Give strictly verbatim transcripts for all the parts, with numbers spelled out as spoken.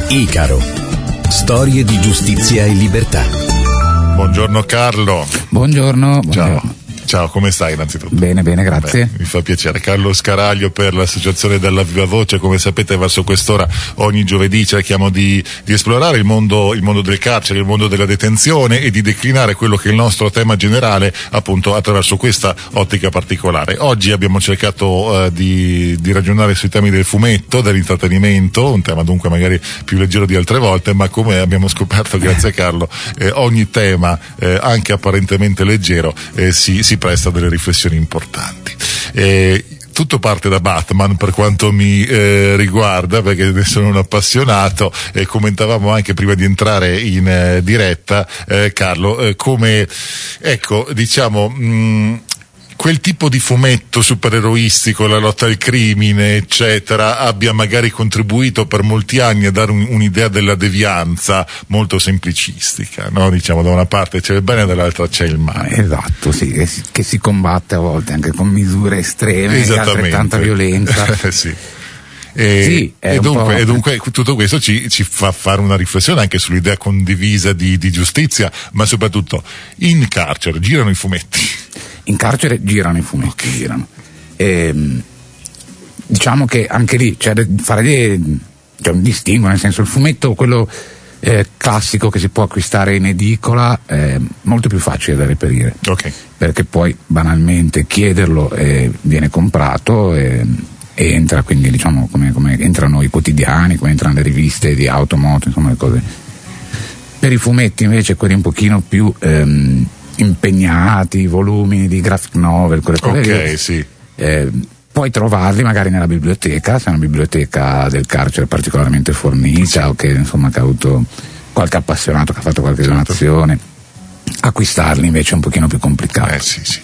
Icaro. Storie di giustizia e libertà. Buongiorno Carlo. Buongiorno. buongiorno. Ciao. Ciao, come stai innanzitutto? Bene, bene, grazie. Beh, mi fa piacere. Carlo Scaraglio per l'associazione Dalla Viva Voce. Come sapete, verso quest'ora ogni giovedì cerchiamo di, di esplorare il mondo, il mondo del carcere, il mondo della detenzione e di declinare quello che è il nostro tema generale appunto attraverso questa ottica particolare. Oggi abbiamo cercato uh, di, di ragionare sui temi del fumetto, dell'intrattenimento, un tema dunque magari più leggero di altre volte, ma come abbiamo scoperto grazie a Carlo, eh, ogni tema eh, anche apparentemente leggero eh, si, si presta a delle riflessioni importanti. Eh, tutto parte da Batman per quanto mi eh, riguarda, perché ne sono un appassionato, e eh, commentavamo anche prima di entrare in eh, diretta, eh, Carlo, eh, come, ecco, diciamo, mh, quel tipo di fumetto supereroistico, la lotta al crimine, eccetera, abbia magari contribuito per molti anni a dare un, un'idea della devianza molto semplicistica, no? Diciamo, da una parte c'è il bene e dall'altra c'è il male. Esatto, sì, che si, che si combatte a volte anche con misure estreme e altrettanta violenza. Sì. E, sì, e, dunque, e dunque tutto questo ci, ci fa fare una riflessione anche sull'idea condivisa di, di giustizia, ma soprattutto in carcere girano i fumetti. In carcere girano i fumetti, okay. girano. E, diciamo che anche lì c'è da fare dei, c'è un distinguo, nel senso il fumetto, quello eh, classico che si può acquistare in edicola, è molto più facile da reperire, okay. perché poi banalmente chiederlo e viene comprato e, e entra, quindi diciamo come, come entrano i quotidiani, come entrano le riviste di auto, moto, insomma le cose. Per i fumetti invece quelli un pochino più ehm, impegnati, volumi di graphic novel, quelle cose okay, lì, sì. eh, puoi trovarli magari nella biblioteca, se è una biblioteca del carcere particolarmente fornita, sì. o che insomma che ha avuto qualche appassionato che ha fatto qualche certo. donazione. Acquistarli invece è un pochino più complicato. Eh, sì, sì.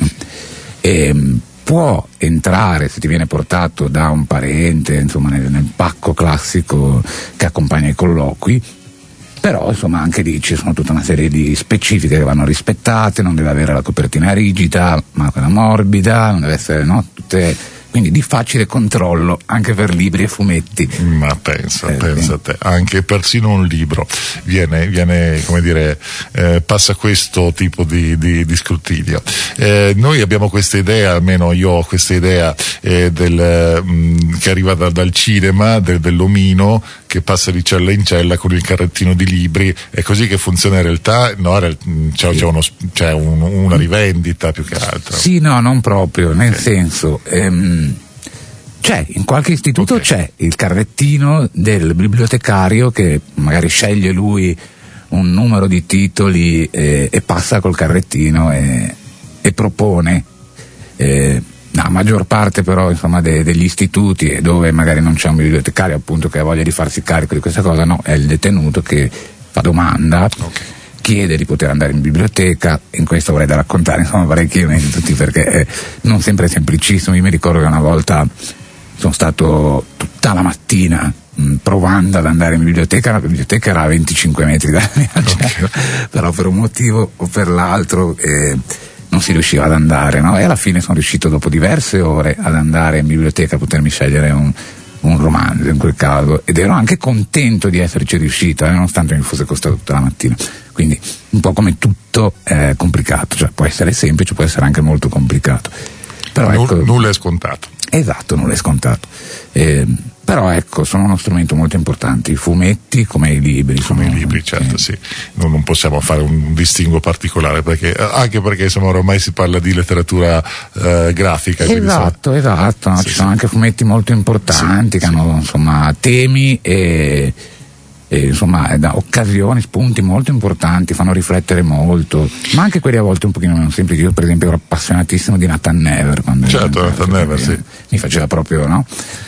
E, può entrare, se ti viene portato da un parente, insomma nel, nel pacco classico che accompagna i colloqui, però insomma anche lì ci sono tutta una serie di specifiche che vanno rispettate, non deve avere la copertina rigida ma quella morbida, non deve essere, no, tutte, quindi di facile controllo anche per libri e fumetti. Ma pensa, eh, pensa a te, anche persino un libro viene, viene come dire, eh, passa questo tipo di, di, di scrutinio. Eh, noi abbiamo questa idea, almeno io ho questa idea eh, del, mh, che arriva da, dal cinema, del, dell'omino che passa di cella in cella con il carrettino di libri. È così che funziona in realtà? No, c'è, sì. c'è, uno, c'è un, una rivendita più che altro. Sì, no, non proprio, nel okay. senso ehm, c'è, in qualche istituto okay. c'è il carrettino del bibliotecario che magari sceglie lui un numero di titoli e, e passa col carrettino e, e propone. Eh, la maggior parte però insomma de, degli istituti dove magari non c'è un bibliotecario appunto che ha voglia di farsi carico di questa cosa, no, è il detenuto che fa domanda, okay. chiede di poter andare in biblioteca. In questo vorrei da raccontare insomma parecchi aneddoti perché eh, non sempre è semplicissimo. Io mi ricordo che una volta sono stato tutta la mattina mh, provando ad andare in biblioteca, la biblioteca era a venticinque metri dalla mia okay. casa, però per un motivo o per l'altro eh, non si riusciva ad andare, no? E alla fine sono riuscito dopo diverse ore ad andare in biblioteca a potermi scegliere un, un romanzo in quel caso, ed ero anche contento di esserci riuscito, eh, nonostante mi fosse costato tutta la mattina. Quindi un po' come tutto è complicato, cioè può essere semplice, può essere anche molto complicato. Però, N- ecco, nulla è scontato. Esatto, nulla è scontato. Eh, però ecco, sono uno strumento molto importante, i fumetti come i libri. Come i libri, certo, eh. sì. Non, non possiamo fare un distinguo particolare, perché anche perché insomma ormai si parla di letteratura eh, grafica. Esatto, insomma... esatto. No? Sì, Ci sì. sono anche fumetti molto importanti sì, che sì. hanno insomma temi e, e insomma da occasioni, spunti molto importanti, fanno riflettere molto, ma anche quelli a volte un pochino meno semplici. Io per esempio ero appassionatissimo di Nathan Never quando certo, Nathan Never, sì. mi faceva proprio, no?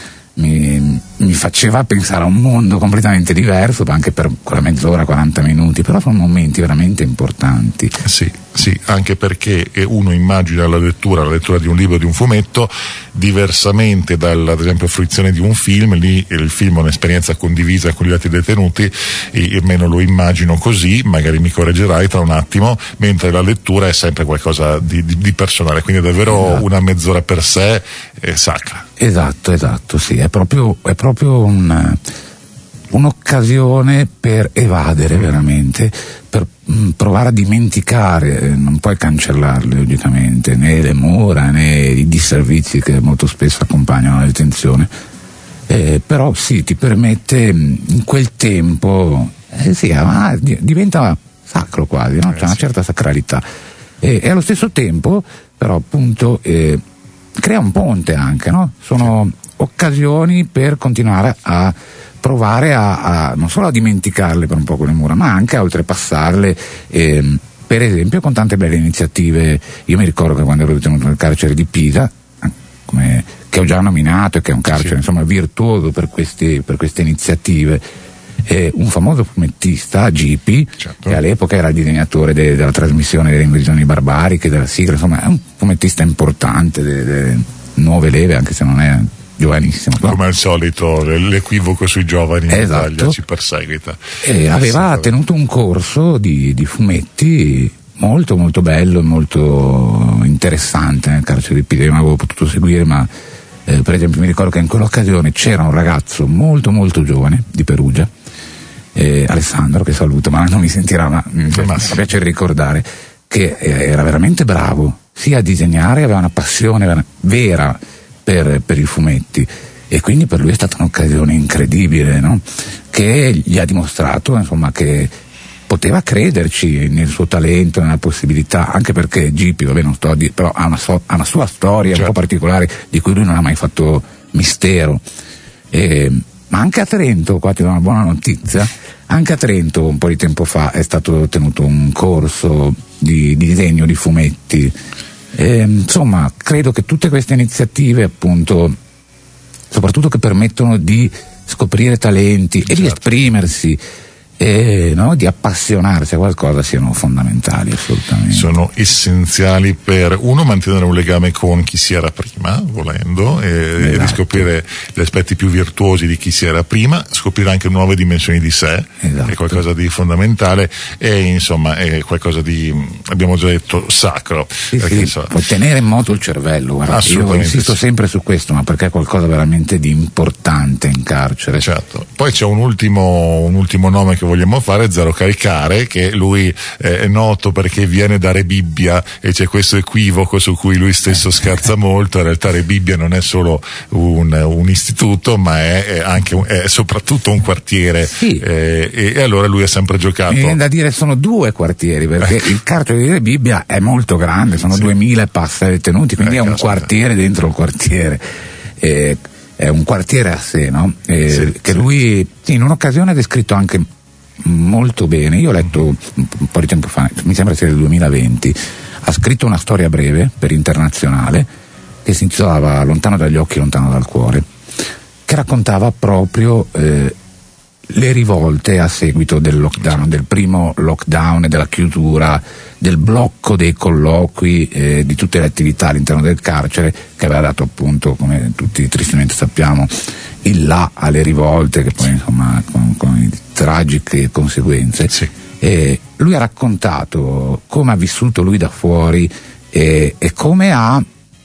Mi, mi faceva pensare a un mondo completamente diverso, anche per quella mezz'ora, quaranta minuti, però sono momenti veramente importanti. Sì, sì, anche perché uno immagina la lettura, la lettura di un libro, di un fumetto, diversamente dalla, ad esempio, fruizione di un film. Lì il film è un'esperienza condivisa con gli altri detenuti, e almeno lo immagino così, magari mi correggerai tra un attimo, mentre la lettura è sempre qualcosa di, di, di personale, quindi è davvero esatto. una mezz'ora per sé è sacra. Esatto, esatto, sì, è proprio, è proprio un, un'occasione per evadere veramente, per mh, provare a dimenticare, non puoi cancellarle logicamente, né le mura né i disservizi che molto spesso accompagnano la detenzione, eh, però sì, ti permette mh, in quel tempo, eh, sì, ah, diventa sacro quasi, no? C'è una certa sacralità, e, e allo stesso tempo però appunto eh, crea un ponte anche, no? Sono occasioni per continuare a provare a, a non solo a dimenticarle per un po' quelle mura, ma anche a oltrepassarle, ehm, per esempio con tante belle iniziative. Io mi ricordo che quando ero detenuto nel carcere di Pisa, come, che ho già nominato e che è un carcere sì. insomma virtuoso per, questi, per queste iniziative, eh, un famoso fumettista, Gipi, certo. che all'epoca era il disegnatore de, della trasmissione delle invasioni barbariche, della sigla, insomma è un fumettista importante delle, delle nuove leve, anche se non è giovanissimo. Come no? Al solito l'equivoco sui giovani in esatto. Italia ci perseguita. E aveva tenuto un corso di, di fumetti molto molto bello, molto interessante nel carcere di Pisa. Io non avevo potuto seguire, ma eh, per esempio mi ricordo che in quell'occasione c'era un ragazzo molto molto giovane di Perugia, eh, Alessandro, che saluto, ma non mi sentirà, ma mi fa piacere ricordare, che era veramente bravo sia a disegnare, aveva una passione vera per, per i fumetti, e quindi per lui è stata un'occasione incredibile, no? Che gli ha dimostrato insomma che poteva crederci nel suo talento, nella possibilità, anche perché Gipi, vabbè non sto a dire, però ha una, so, ha una sua storia certo. un po' particolare di cui lui non ha mai fatto mistero. E, ma anche a Trento, qua ti do una buona notizia, anche a Trento un po' di tempo fa è stato tenuto un corso di, di disegno di fumetti. E, insomma, credo che tutte queste iniziative, appunto, soprattutto che permettono di scoprire talenti certo. e di esprimersi, e no, di appassionarsi a qualcosa, siano fondamentali, assolutamente. Sono essenziali per uno mantenere un legame con chi si era prima, volendo, e, esatto. e riscoprire gli aspetti più virtuosi di chi si era prima, scoprire anche nuove dimensioni di sé, esatto. è qualcosa di fondamentale, e insomma è qualcosa di, abbiamo già detto, sacro. Sì, sì, so, può tenere in moto il cervello, guarda, io insisto sì. sempre su questo, ma perché è qualcosa veramente di importante in carcere. Certo. Poi c'è un ultimo, un ultimo nome che vogliamo fare, Zero Caricare, che lui eh, è noto perché viene da Rebibbia, e c'è questo equivoco su cui lui stesso scherza molto. In realtà Rebibbia non è solo un, un istituto, ma è, è anche un, è soprattutto un quartiere, sì. eh, e, e allora lui ha sempre giocato. Mi viene da dire sono due quartieri, perché il carcere di Rebibbia è molto grande, sono sì. duemila e passa detenuti, quindi eh, è un quartiere dentro il quartiere. Eh, è un quartiere a sé, no? Eh, sì, che sì. lui in un'occasione ha descritto anche molto bene. Io ho letto un po' di tempo fa, mi sembra sia del duemilaventi, ha scritto una storia breve per Internazionale che si intitolava Lontano dagli occhi, lontano dal cuore, che raccontava proprio eh, le rivolte a seguito del lockdown, del primo lockdown e della chiusura, del blocco dei colloqui, eh, di tutte le attività all'interno del carcere, che aveva dato appunto, come tutti tristemente sappiamo, il là alle rivolte, che poi insomma con, con tragiche conseguenze. Sì. E lui ha raccontato come ha vissuto lui da fuori, e, e come ha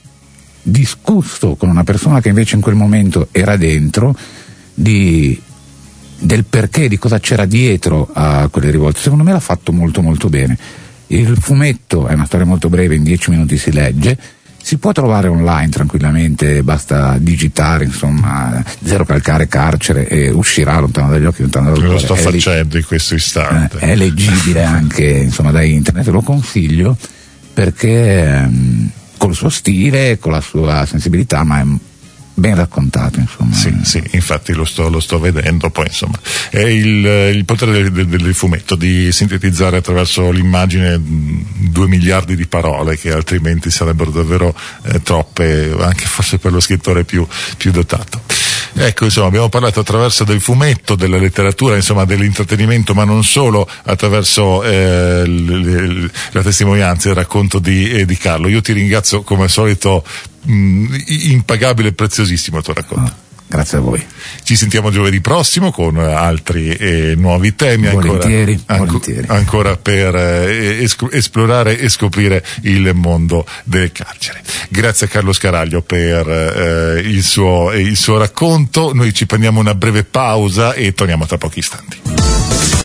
discusso con una persona che invece in quel momento era dentro di del perché, di cosa c'era dietro a quelle rivolte. Secondo me l'ha fatto molto molto bene. Il fumetto è una storia molto breve, in dieci minuti si legge, si può trovare online tranquillamente, basta digitare insomma Zero Calcare Carcere e uscirà Lontano dagli occhi, lontano dal cuore. Lo sto è facendo lì, in questo istante. È leggibile anche insomma da internet, lo consiglio perché ehm, col suo stile, con la sua sensibilità, ma è ben raccontato, insomma. Sì, sì, infatti lo sto, lo sto vedendo. Poi insomma è il, il potere del, del, del fumetto di sintetizzare attraverso l'immagine due miliardi di parole che altrimenti sarebbero davvero eh, troppe, anche forse per lo scrittore più, più dotato. Ecco, insomma, abbiamo parlato attraverso del fumetto, della letteratura, insomma dell'intrattenimento, ma non solo, attraverso eh, le, le, la testimonianza e il racconto di, eh, di Carlo. Io ti ringrazio come al solito, mh, impagabile e preziosissimo il tuo racconto. Grazie a voi. Ci sentiamo giovedì prossimo con altri eh, nuovi temi. Volentieri, ancora, volentieri. Anco, ancora per eh, es- esplorare e scoprire il mondo del carcere. Grazie a Carlo Scaraglio per eh, il, suo, il suo racconto. Noi ci prendiamo una breve pausa e torniamo tra pochi istanti.